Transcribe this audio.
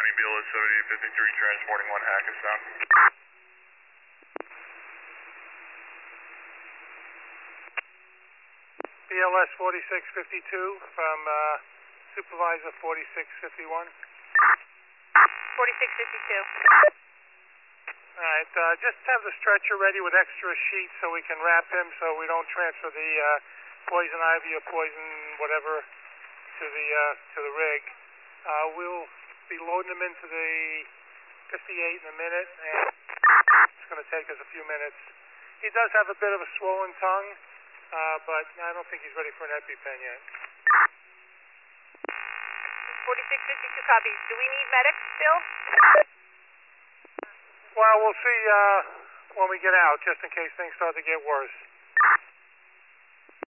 County BLS 7853 transporting 1 Hackettstown. BLS 4652 from Supervisor 4651. 4652. Alright, just have the stretcher ready with extra sheets so we can wrap him so we don't transfer the poison ivy or poison whatever to the rig. We'll be loading him into the 58 in a minute, and it's going to take us a few minutes. He does have a bit of a swollen tongue, but I don't think he's ready for an EpiPen yet. 4652 copy. Do we need medics still? Well, we'll see when we get out, just in case things start to get worse.